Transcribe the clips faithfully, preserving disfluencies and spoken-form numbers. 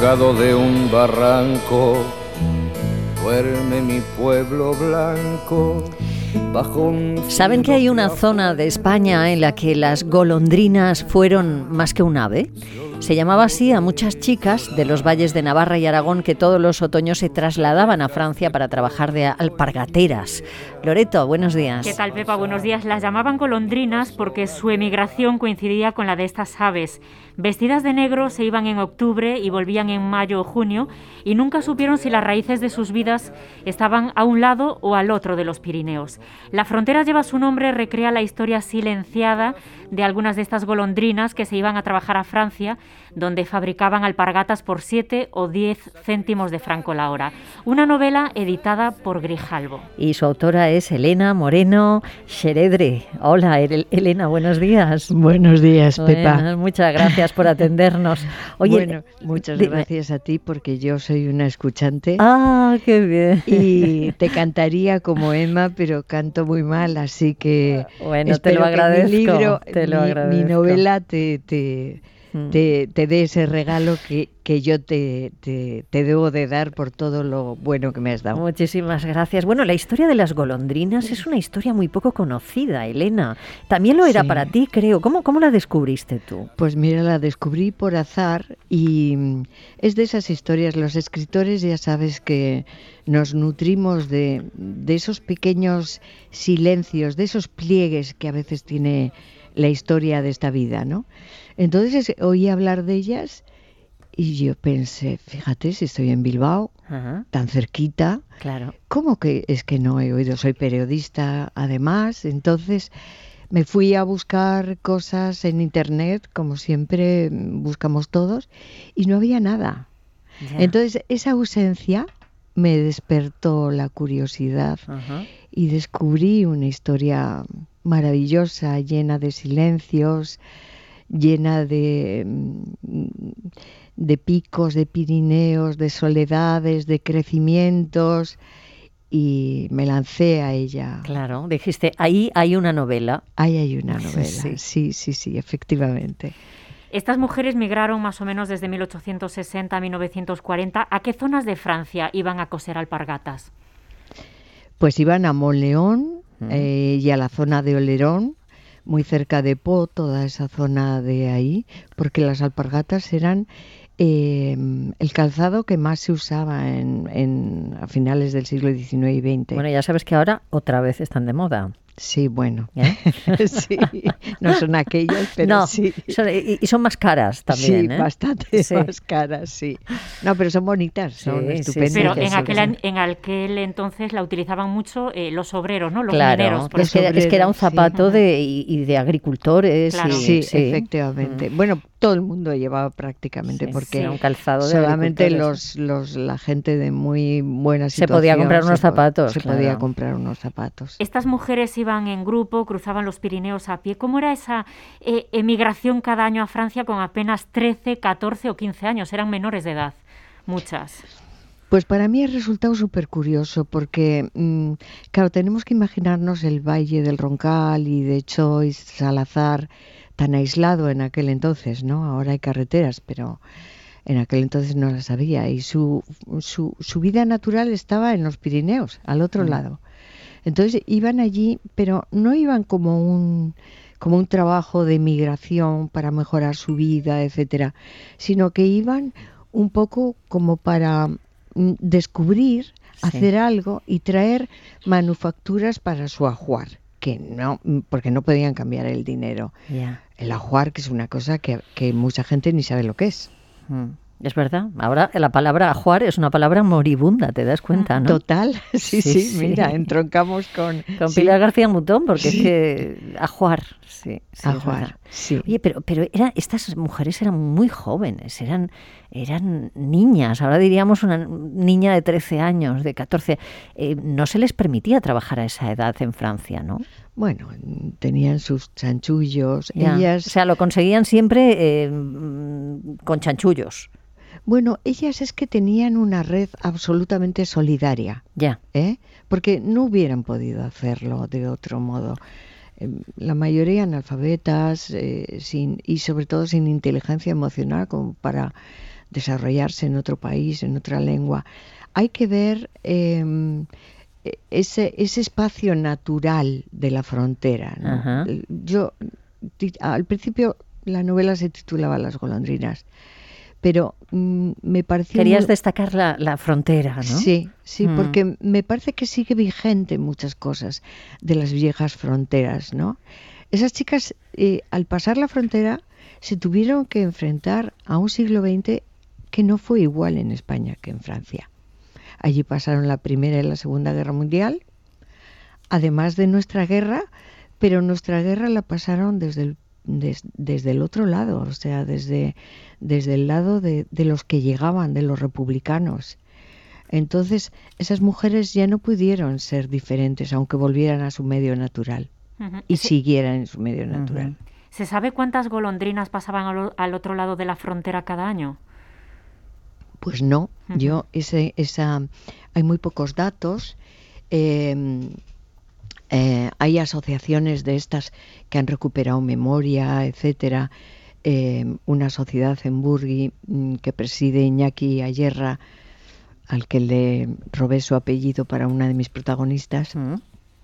colgado de un barranco, duerme mi pueblo blanco. ¿Saben que hay una zona de España en la que las golondrinas fueron más que un ave? Se llamaba así a muchas chicas de los valles de Navarra y Aragón que todos los otoños se trasladaban a Francia para trabajar de alpargateras. Loreto, buenos días. ¿Qué tal, Pepa? Buenos días. Las llamaban golondrinas porque su emigración coincidía con la de estas aves. Vestidas de negro se iban en octubre y volvían en mayo o junio y nunca supieron si las raíces de sus vidas estaban a un lado o al otro de los Pirineos. La frontera lleva su nombre, recrea la historia silenciada de algunas de estas golondrinas que se iban a trabajar a Francia, donde fabricaban alpargatas por siete o diez céntimos de franco la hora. Una novela editada por Grijalbo. Y su autora es Elena Moreno Xeredre. Hola, Elena, buenos días. Buenos días, Pepa. Bueno, muchas gracias por atendernos. Oye, bueno, muchas dime. gracias a ti porque yo soy una escuchante. Ah, qué bien. Y te cantaría como Emma, pero canto muy mal, así que bueno, te lo agradezco. Mi libro, te lo mi, agradezco. mi novela te, te, mm. te, te dé ese regalo que, que yo te, te, te debo de dar por todo lo bueno que me has dado. Muchísimas gracias. Bueno, la historia de las golondrinas es una historia muy poco conocida, Elena. También lo era sí. para ti, creo. ¿Cómo, ¿Cómo la descubriste tú? Pues mira, la descubrí por azar y es de esas historias. Los escritores ya sabes que nos nutrimos de, de esos pequeños silencios, de esos pliegues que a veces tiene la historia de esta vida, ¿no? Entonces oí hablar de ellas y yo pensé, fíjate, si estoy en Bilbao, Ajá. tan cerquita, claro. ¿cómo que es que no he oído? Soy periodista además, entonces me fui a buscar cosas en internet, como siempre buscamos todos, y no había nada. Ya. Entonces esa ausencia me despertó la curiosidad Ajá. y descubrí una historia maravillosa, llena de silencios, llena de, de picos, de Pirineos, de soledades, de crecimientos, y me lancé a ella. Claro, dijiste, ahí hay una novela. Ahí hay una novela, sí, sí, sí, sí, efectivamente. Estas mujeres migraron más o menos desde mil ochocientos sesenta a mil novecientos cuarenta. ¿A qué zonas de Francia iban a coser alpargatas? Pues iban a Monleón mm. eh, y a la zona de Olerón, muy cerca de Po, toda esa zona de ahí, porque las alpargatas eran eh, el calzado que más se usaba en, en, a finales del siglo diecinueve y veinte. Bueno, ya sabes que ahora otra vez están de moda. Sí, bueno, ¿Eh? sí, no son aquellas, pero no, sí. Son, y, y son más caras también, Sí, ¿eh? bastante sí. más caras, sí. No, pero son bonitas, son sí, estupendas. Sí, sí, pero sí, en, sí, aquel, sí. en aquel entonces la utilizaban mucho eh, los obreros, ¿no? Los claro, mineros. Por es, que, es que era un zapato sí. de, y, y de agricultores. Claro. Y, sí, sí, efectivamente. Mm. Bueno, todo el mundo llevaba prácticamente, sí, porque sí. un calzado de solamente los, los, la gente de muy buena situación se podía comprar unos se zapatos. Se claro. podía comprar unos zapatos. Estas mujeres iban en grupo, cruzaban los Pirineos a pie. ¿Cómo era esa eh, emigración cada año a Francia con apenas trece, catorce o quince años? Eran menores de edad, muchas. Pues para mí ha resultado súper curioso porque, mmm, claro, tenemos que imaginarnos el Valle del Roncal y de Choix, Salazar, tan aislado en aquel entonces, ¿no? Ahora hay carreteras, pero en aquel entonces no las había. Y su, su, su vida natural estaba en los Pirineos, al otro mm. lado. Entonces iban allí, pero no iban como un, como un trabajo de migración para mejorar su vida, etcétera, sino que iban un poco como para descubrir, sí. hacer algo y traer manufacturas para su ajuar, que no, porque no podían cambiar el dinero. Yeah. El ajuar, que es una cosa que, que mucha gente ni sabe lo que es. Mm. Es verdad, ahora la palabra ajuar es una palabra moribunda, ¿te das cuenta, no? Total, sí, sí, sí, sí. Mira, entroncamos con... Con sí. Pilar García Mutón, porque sí. es que ajuar, sí. sí ajuar, sí. Oye, pero, pero era, estas mujeres eran muy jóvenes, eran, eran niñas, ahora diríamos una niña de trece años, de catorce, eh, no se les permitía trabajar a esa edad en Francia, ¿no? Bueno, tenían sus chanchullos, ya. ellas... O sea, lo conseguían siempre eh, con chanchullos. Bueno, ellas es que tenían una red absolutamente solidaria, ya, ¿eh? Porque no hubieran podido hacerlo de otro modo. Eh, la mayoría analfabetas eh, sin, y sobre todo sin inteligencia emocional como para desarrollarse en otro país, en otra lengua. Hay que ver eh, ese, ese espacio natural de la frontera, ¿no? Ajá. Yo, al principio, la novela se titulaba Las golondrinas, pero mm, me pareció... Querías muy... destacar la, la frontera, ¿no? Sí, sí, Mm. porque me parece que sigue vigente muchas cosas de las viejas fronteras, ¿no? Esas chicas, eh, al pasar la frontera, se tuvieron que enfrentar a un siglo veinte que no fue igual en España que en Francia. Allí pasaron la Primera y la Segunda Guerra Mundial, además de nuestra guerra, pero nuestra guerra la pasaron desde el, des, desde el otro lado, o sea, desde, desde el lado de, de los que llegaban, de los republicanos. Entonces, esas mujeres ya no pudieron ser diferentes, aunque volvieran a su medio natural Uh-huh. y Sí. siguieran en su medio natural. Ujú. ¿Se sabe cuántas golondrinas pasaban al, o- al otro lado de la frontera cada año? Pues no, Ujú. yo ese, esa, hay muy pocos datos. Eh, eh, hay asociaciones de estas que han recuperado memoria, etcétera. Eh, una sociedad en Burgui mm, que preside Iñaki Ayerra, al que le robé su apellido para una de mis protagonistas, Mm.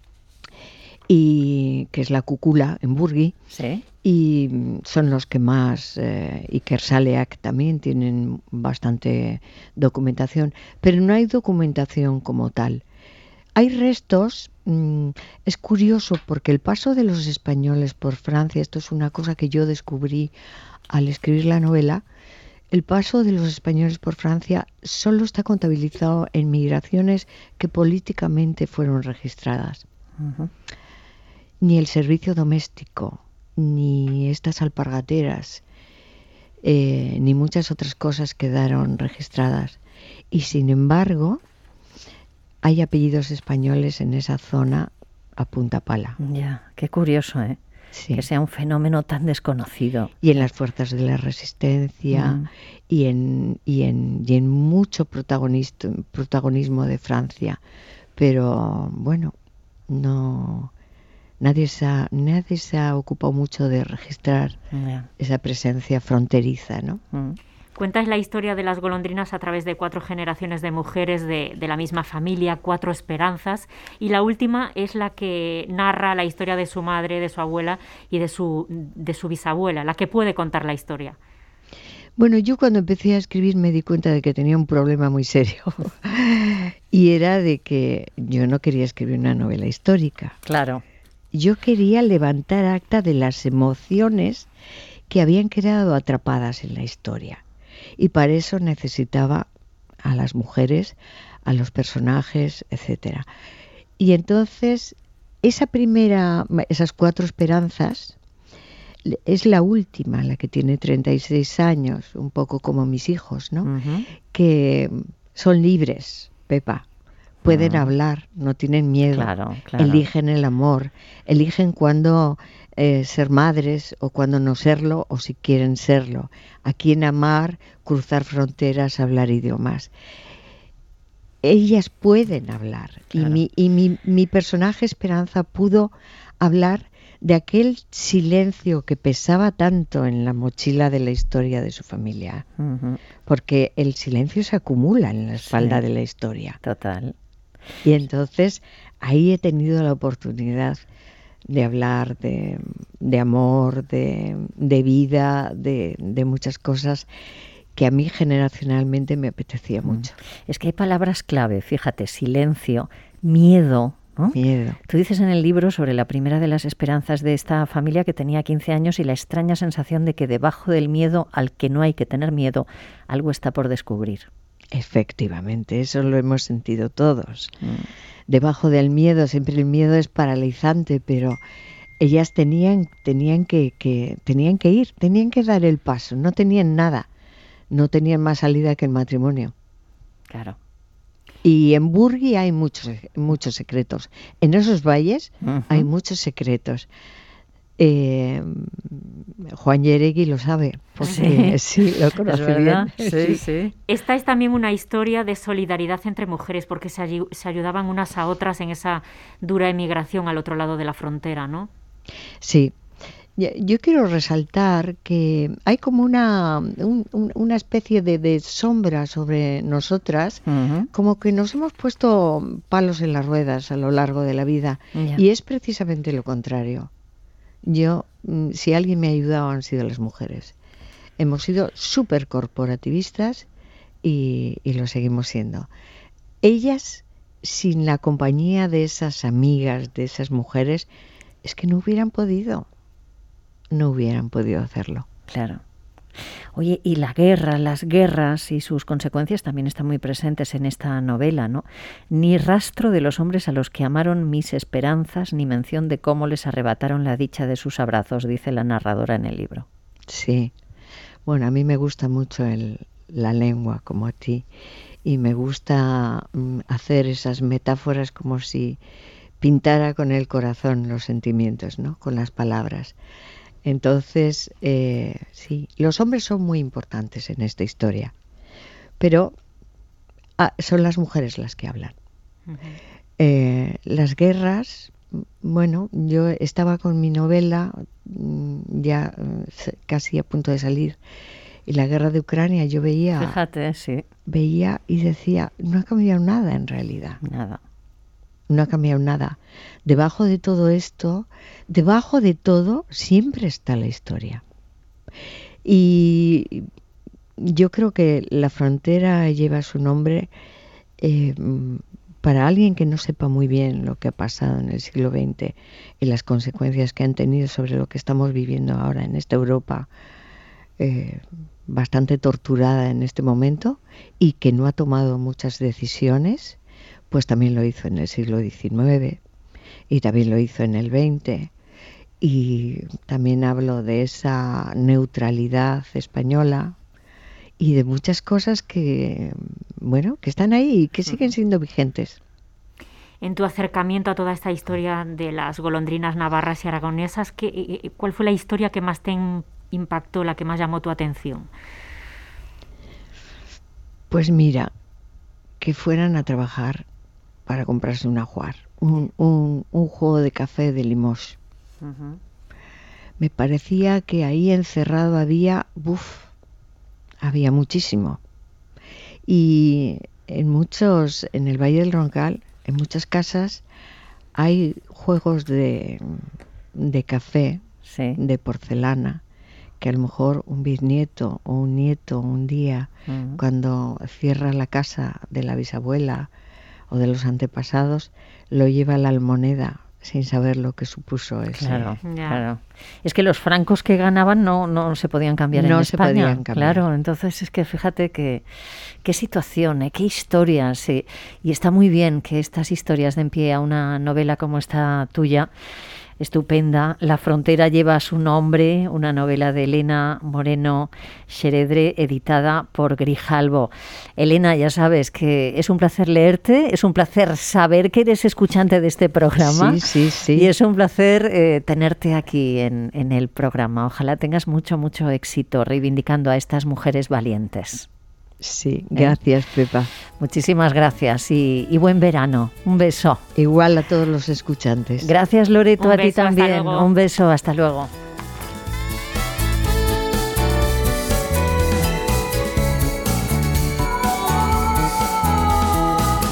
y que es la Cúcula en Burgui. Sí. Y mm, son los que más, eh, y Kersaleak también tienen bastante documentación, pero no hay documentación como tal. Hay restos, mm, es curioso porque el paso de los españoles por Francia, esto es una cosa que yo descubrí al escribir la novela, el paso de los españoles por Francia solo está contabilizado en migraciones que políticamente fueron registradas. Ujú. Ni el servicio doméstico, ni estas alpargateras, eh, ni muchas otras cosas quedaron registradas. Y sin embargo, hay apellidos españoles en esa zona a punta pala. Ya, qué curioso, ¿eh? Sí. Que sea un fenómeno tan desconocido. Y en las fuerzas de la resistencia Mm. y, en, y, en, y en mucho protagonista, protagonismo de Francia. Pero bueno, no... Nadie se, ha, nadie se ha ocupado mucho de registrar Ya. esa presencia fronteriza, ¿no? Mm. Cuentas la historia de las golondrinas a través de cuatro generaciones de mujeres de, de la misma familia, cuatro esperanzas, y la última es la que narra la historia de su madre, de su abuela y de su, de su bisabuela, la que puede contar la historia. Bueno, yo cuando empecé a escribir me di cuenta de que tenía un problema muy serio y era de que yo no quería escribir una novela histórica. Claro. Yo quería levantar acta de las emociones que habían quedado atrapadas en la historia. Y para eso necesitaba a las mujeres, a los personajes, etcétera. Y entonces, esa primera, esas cuatro esperanzas, es la última, la que tiene treinta y seis años, un poco como mis hijos, ¿no? Ujú. Que son libres, Pepa. Pueden Mm. hablar, no tienen miedo, Claro, claro. eligen el amor, eligen cuándo eh, ser madres o cuándo no serlo o si quieren serlo, a quién amar, cruzar fronteras, hablar idiomas. Ellas pueden hablar y, Claro. mi, y mi, mi personaje Esperanza pudo hablar de aquel silencio que pesaba tanto en la mochila de la historia de su familia, Ujú. porque el silencio se acumula en la espalda Sí. de la historia. Total. Y entonces ahí he tenido la oportunidad de hablar de, de amor, de, de vida, de, de muchas cosas que a mí generacionalmente me apetecía mucho. Es que hay palabras clave, fíjate, silencio, miedo, ¿no? Miedo. Tú dices en el libro sobre la primera de las esperanzas de esta familia que tenía quince años y la extraña sensación de que debajo del miedo al que no hay que tener miedo, algo está por descubrir. Efectivamente, eso lo hemos sentido todos. Mm. Debajo del miedo, siempre el miedo es paralizante, pero ellas tenían, tenían que, que, tenían que ir, tenían que dar el paso, no tenían nada, no tenían más salida que el matrimonio. Claro. Y en Burgui hay muchos, muchos secretos. En esos valles Ujú. hay muchos secretos. Eh, Juan Yeregui lo sabe, porque sí, lo ¿Es conoce verdad? bien. Sí, sí. Esta es también una historia de solidaridad entre mujeres porque se, ayu- se ayudaban unas a otras en esa dura emigración al otro lado de la frontera, ¿no? Sí. Yo quiero resaltar que hay como una, un, un, una especie de, de sombra sobre nosotras, uh-huh. como que nos hemos puesto palos en las ruedas a lo largo de la vida. Yeah. Y es precisamente lo contrario. Yo, si alguien me ha ayudado, han sido las mujeres. Hemos sido súper corporativistas y, y lo seguimos siendo. Ellas, sin la compañía de esas amigas, de esas mujeres, es que no hubieran podido. no hubieran podido hacerlo. Claro. Oye, y la guerra, las guerras y sus consecuencias también están muy presentes en esta novela, ¿no? Ni rastro de los hombres a los que amaron mis esperanzas, ni mención de cómo les arrebataron la dicha de sus abrazos, dice la narradora en el libro. Sí. Bueno, a mí me gusta mucho el, la lengua, como a ti, y me gusta mm, hacer esas metáforas como si pintara con el corazón los sentimientos, ¿no? Con las palabras. Entonces, eh, sí, los hombres son muy importantes en esta historia, pero ah, son las mujeres las que hablan. Uh-huh. Eh, las guerras, bueno, yo estaba con mi novela ya casi a punto de salir, y la guerra de Ucrania yo veía, Fíjate, sí. veía y decía, no ha cambiado nada en realidad. Nada. No ha cambiado nada. Debajo de todo esto, debajo de todo, siempre está la historia. Y yo creo que la frontera lleva su nombre eh, para alguien que no sepa muy bien lo que ha pasado en el siglo veinte y las consecuencias que han tenido sobre lo que estamos viviendo ahora en esta Europa eh, bastante torturada en este momento y que no ha tomado muchas decisiones. Pues también lo hizo en el siglo diecinueve y también lo hizo en el veinte. Y también hablo de esa neutralidad española y de muchas cosas que, bueno, que están ahí y que siguen siendo vigentes. En tu acercamiento a toda esta historia de las golondrinas navarras y aragonesas, ¿qué, ¿cuál fue la historia que más te impactó, la que más llamó tu atención? Pues mira, que fueran a trabajar para comprarse un ajuar, un, un, un juego de café de Limoges. Uh-huh. Me parecía que ahí encerrado había, buf, había muchísimo. Y en muchos, en el Valle del Roncal, en muchas casas hay juegos de, de café, sí. de porcelana, que a lo mejor un bisnieto o un nieto un día, uh-huh. cuando cierra la casa de la bisabuela o de los antepasados, lo lleva a la almoneda sin saber lo que supuso eso. Claro, yeah. claro. Es que los francos que ganaban no, no se podían cambiar no en se España. Podían cambiar. Claro, entonces es que fíjate que qué situación, ¿eh? Qué historias. ¿eh? Y está muy bien que estas historias den pie a una novela como esta tuya, estupenda. La frontera lleva su nombre, una novela de Elena Moreno Xeredre, editada por Grijalbo. Elena, ya sabes que es un placer leerte, es un placer saber que eres escuchante de este programa. Sí, sí, sí. Y es un placer eh, tenerte aquí en, en el programa. Ojalá tengas mucho, mucho éxito reivindicando a estas mujeres valientes. Sí, gracias, ¿Eh? Pepa. Muchísimas gracias y, y buen verano. Un beso. Igual a todos los escuchantes. Gracias, Loreto, Un a ti beso, también. Un beso, hasta luego.